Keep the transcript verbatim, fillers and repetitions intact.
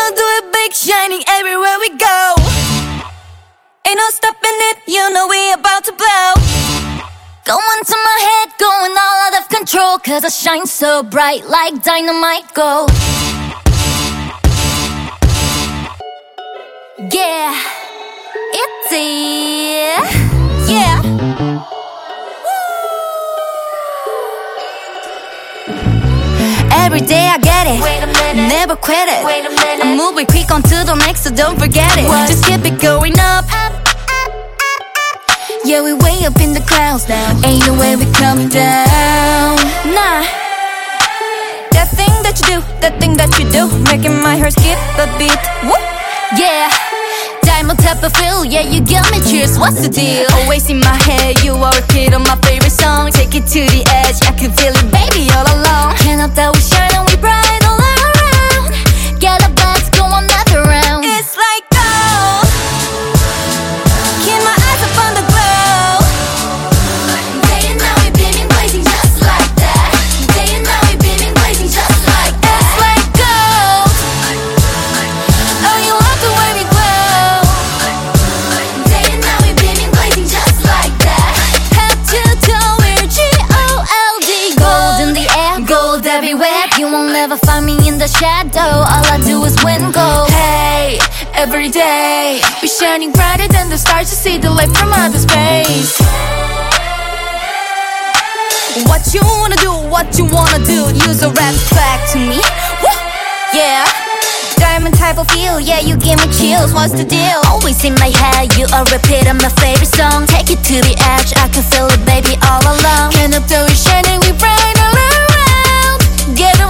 wanna do it big, shining everywhere we go. Ain't no stopping it, you know we about to blow. Going to my head, going all out of control, cause I shine so bright like dynamite gold. Yeah, it's it. Yeah. Every day I get it, wait a minute, never quit it. Wait a minute, I'm moving quick on to the next, so don't forget it. What? Just keep it going up. Up, up, up. Yeah, we way up in the clouds now. Ain't no way we come down. Nah. That thing that you do, that thing that you do, making my heart skip a beat. Woo. Yeah. Diamond type of feel, yeah, you give me cheers. What's the deal? Always in my head, you are repeat on my favorite song. Take it to the edge, I can feel it, baby, all along. Can't help that we shine and we bright all around. Get up, let's go another round. It's like gold. Keep my eyes up on the glow. Day and night we beaming, blazing just like that. Day and night we beaming, blazing just like that. It's like gold. Oh, you love the way we glow. Day and night we beaming, blazing just like that. Head to toe, we're G O L D. Gold in the air, gold everywhere. You won't ever find me in the shadow. All I do is win gold. Hey, every day we shining brighter than the stars to see the light from outer space. What you wanna do, what you wanna do, use a rap back to me. Woo! Yeah. Diamond type of feel, yeah, you give me chills. What's the deal? Always in my head, you are repeat on my favorite song. Take it to the edge, I can feel it, baby, all along. Can't help that we shining, we bright all around. Get